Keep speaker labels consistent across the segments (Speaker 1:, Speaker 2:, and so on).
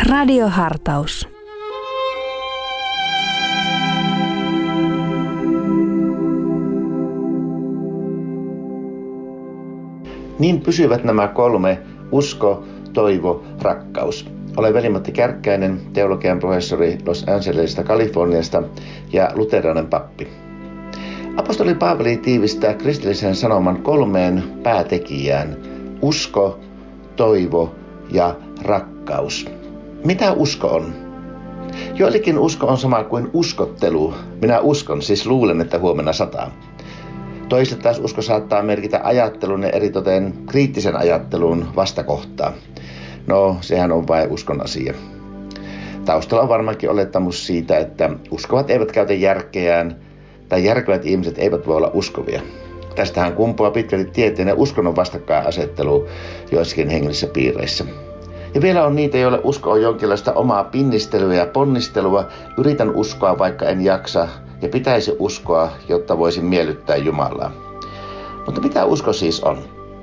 Speaker 1: Radiohartaus.
Speaker 2: Niin pysyvät nämä kolme: usko, toivo, rakkaus. Olen Veli-Matti Kärkkäinen, teologian professori Los Angelesista, Kaliforniasta ja luterilainen pappi. Apostoli Paavali tiivistää kristillisen sanoman kolmeen päätekijään: usko, toivo ja rakkaus. Mitä usko on? Joillekin usko on sama kuin uskottelu. Minä uskon, siis luulen, että huomenna sataa. Toisille taas usko saattaa merkitä ajattelun ja eritoten kriittisen ajattelun vastakohtaa. No, sehän on vain uskon asia. Taustalla on varmaankin olettamus siitä, että uskovat eivät käytä järkeään tai järkevät ihmiset eivät voi olla uskovia. Tästähän kumpuaa pitkälti tieteen ja uskonnon vastakkainasettelu joissakin hengellisissä piireissä. Ja vielä on niitä, joille usko on jonkinlaista omaa pinnistelyä ja ponnistelua. Yritän uskoa, vaikka en jaksa, ja pitäisi uskoa, jotta voisin miellyttää Jumalaa. Mutta mitä usko siis on?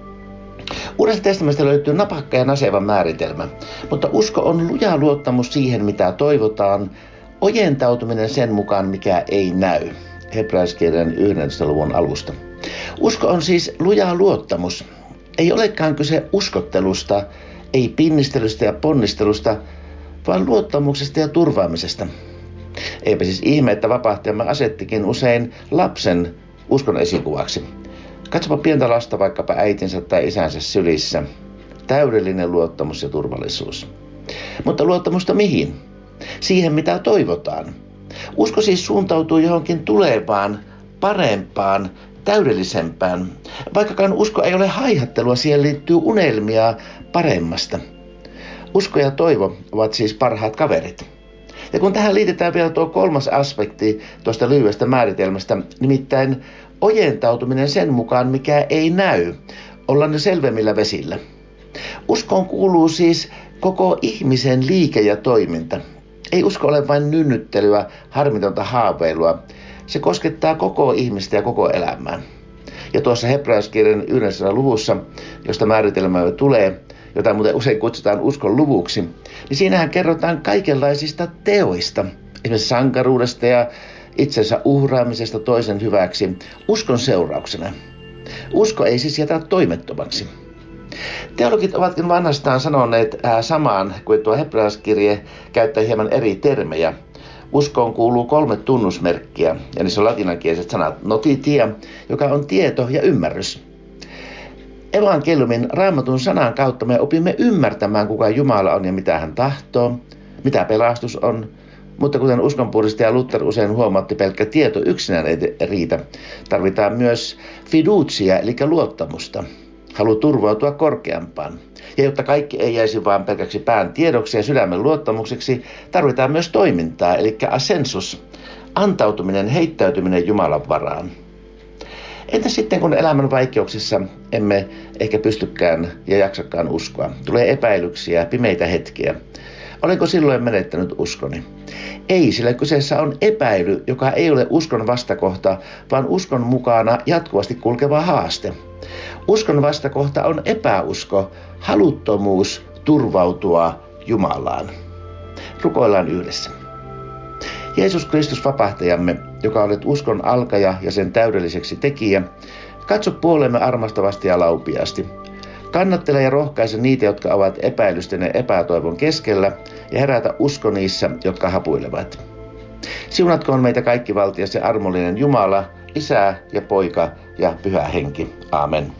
Speaker 2: Uudesta testamentista löytyy napakka ja naseva määritelmä, mutta usko on luja luottamus siihen, mitä toivotaan, ojentautuminen sen mukaan, mikä ei näy. Hebrealaiskirjan 11. luvun alusta. Usko on siis luja luottamus. Ei olekaan kyse uskottelusta, ei pinnistelystä ja ponnistelusta, vaan luottamuksesta ja turvaamisesta. Eipä siis ihme, että vapahtajamme asettikin usein lapsen uskon esikuvaksi. Katsopa pientä lasta vaikkapa äitinsä tai isänsä sylissä. Täydellinen luottamus ja turvallisuus. Mutta luottamusta mihin? Siihen, mitä toivotaan. Usko siis suuntautuu johonkin tulevaan, parempaan, täydellisempään. Vaikkakaan usko ei ole haihattelua, siihen liittyy unelmia paremmasta. Usko ja toivo ovat siis parhaat kaverit. Ja kun tähän liitetään vielä tuo kolmas aspekti tuosta lyhyestä määritelmästä, nimittäin ojentautuminen sen mukaan, mikä ei näy, ollaan jo selvemmillä vesillä. Uskoon kuuluu siis koko ihmisen liike ja toiminta. Ei usko ole vain nynnyttelyä, harmitonta haaveilua. Se koskettaa koko ihmistä ja koko elämää. Ja tuossa Hebrealaiskirjan 11. luvussa, josta määritelmä tulee, jota muuten usein kutsutaan uskon luvuksi, niin siinähän kerrotaan kaikenlaisista teoista, esimerkiksi sankaruudesta ja itsensä uhraamisesta toisen hyväksi, uskon seurauksena. Usko ei siis jätä toimettomaksi. Teologit ovatkin vanhastaan sanoneet samaan kuin tuo Hebrealaiskirje käyttää hieman eri termejä. Uskoon kuuluu 3 tunnusmerkkiä, ja niissä on latinankieliset sanat notitia, joka on tieto ja ymmärrys. Evankeliumin Raamatun sanan kautta me opimme ymmärtämään, kuka Jumala on ja mitä hän tahtoo, mitä pelastus on. Mutta kuten uskonpuhdistaja Luther usein huomautti, pelkkä tieto yksinään ei riitä. Tarvitaan myös fiducia, eli luottamusta. Halu turvautua korkeampaan. Ja jotta kaikki ei jäisi vain pelkäksi pään tiedoksi ja sydämen luottamukseksi, tarvitaan myös toimintaa, eli assensus, antautuminen, heittäytyminen Jumalan varaan. Entä sitten, kun elämän vaikeuksissa emme ehkä pystykään ja jaksakaan uskoa? Tulee epäilyksiä, pimeitä hetkiä. Olenko silloin menettänyt uskoni? Ei, sillä kyseessä on epäily, joka ei ole uskon vastakohta, vaan uskon mukana jatkuvasti kulkeva haaste. Uskon vastakohta on epäusko, haluttomuus turvautua Jumalaan. Rukoillaan yhdessä. Jeesus Kristus vapahtajamme, joka olet uskon alkaja ja sen täydelliseksi tekijä, katso puolemme armastavasti ja laupiaasti. Kannattele ja rohkaise niitä, jotka ovat epäilysten ja epätoivon keskellä, ja herätä usko niissä, jotka hapuilevat. Siunatkoon meitä kaikkivaltias ja armollinen Jumala, Isä ja Poika ja Pyhä Henki. Aamen.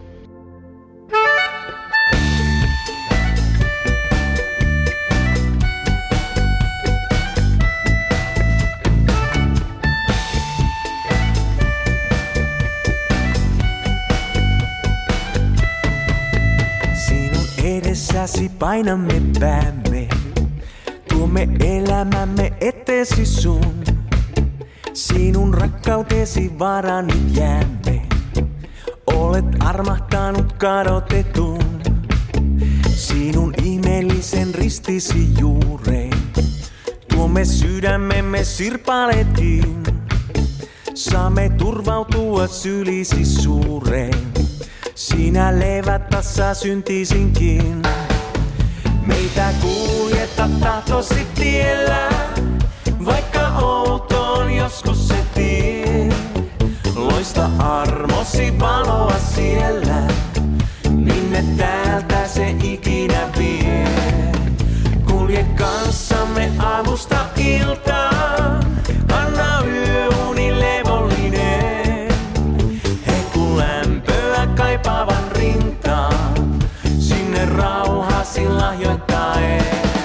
Speaker 3: Edessäsi painamme päämme, tuomme elämämme eteesi sun. Sinun rakkautesi varaan nyt jäämme, olet armahtanut kadotetun. Sinun ihmeellisen ristisi juureen, tuomme sydämemme sirpaletiin. Saamme turvautua sylisi suureen. Sinä levät tassa syntisinkin. Meitä kuljet kuljeta tahtosi tiellä, vaikka outoon joskus se tie. Loista armosi valoa siellä, minne täältä se ikinä vie. Kulje kanssamme aamusta iltaan, anna yöuni levollinen. Heikku lämpöä kaipaavan rintaan, sinne rauhasi lahjoittaen.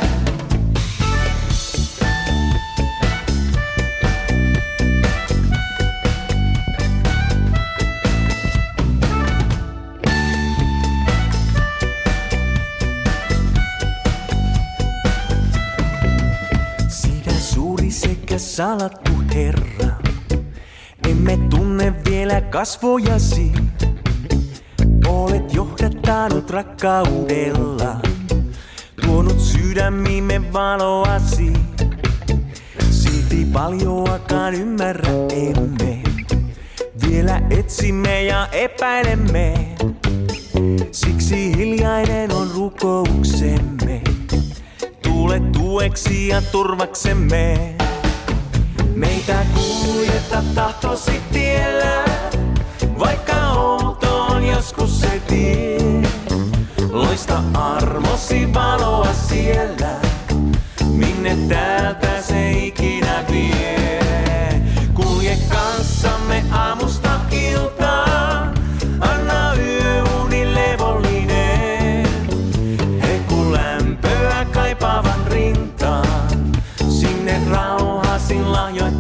Speaker 3: Sekä salattu Herra, emme tunne vielä kasvojasi. Olet johdattanut rakkaudella, tuonut sydämiimme valoasi. Silti paljoakaan ymmärrä emme, vielä etsimme ja epäilemme. Siksi hiljainen on rukouksemme, tule tueksi ja turvaksemme. Meitä kuljeta tahtosi tiellä, vaikka outoon joskus se tie. Loista armosi valoa siellä, minne täältä se ikinä vie. Kulje kanssamme aamusta iltaan, anna yöuni levollinen. Heikku lämpöä kaipaavan rintaan, sinne rauhasin lahjoittaen.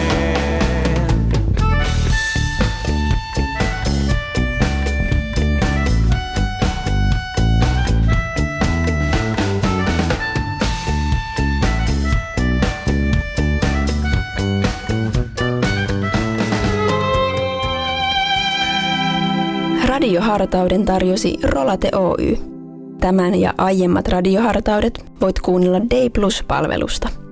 Speaker 1: Radiohartauden tarjosi Rolate Oy. Tämän ja aiemmat radiohartaudet voit kuunnella Day Plus-palvelusta.